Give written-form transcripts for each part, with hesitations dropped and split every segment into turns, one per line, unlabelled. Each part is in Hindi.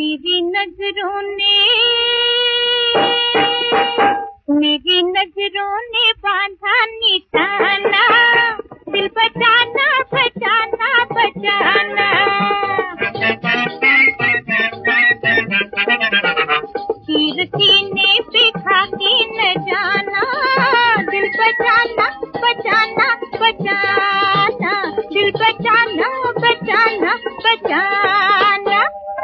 मेरी नजरों ने बांधा निशाना, दिल बचाना बचाना बचाना। तीर सीने पे खाके न जाना, दिल बचाना बचाना बचाना, दिल बचाना बचाना बचाना।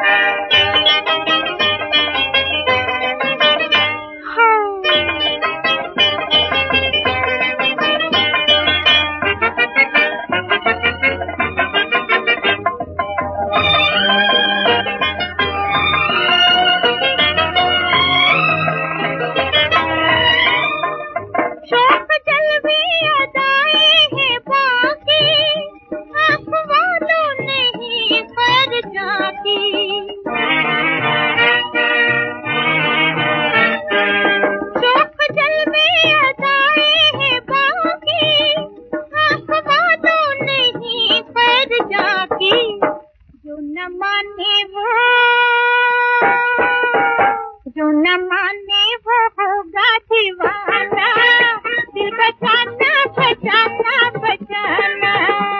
जो न माने वो होगा दीवाना, दिल बचाना बचाना बचाना।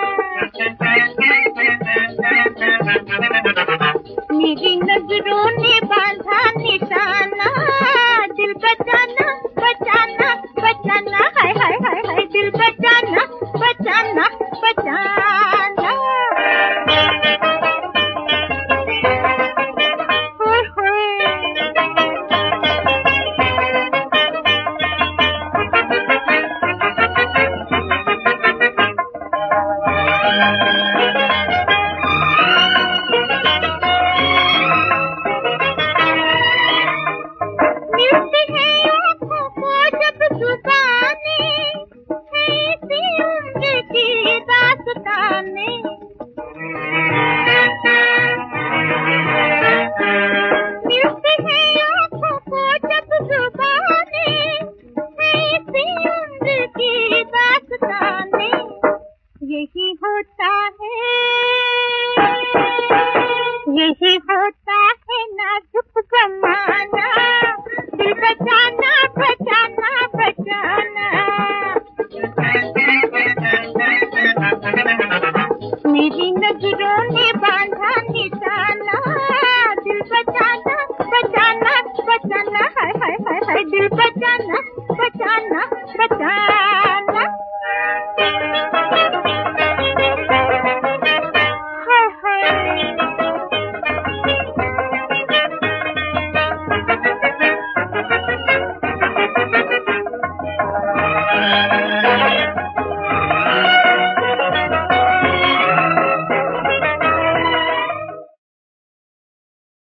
मेरी नजरों ने बांधा निशाना, दिल बचाना बचाना बचाना। हाय हाय हाय हाय, दिल बचाना बचाना बचाना। यही होता है नाजुक जमाना, दिल बचाना बचाना बचाना। मेरी नजर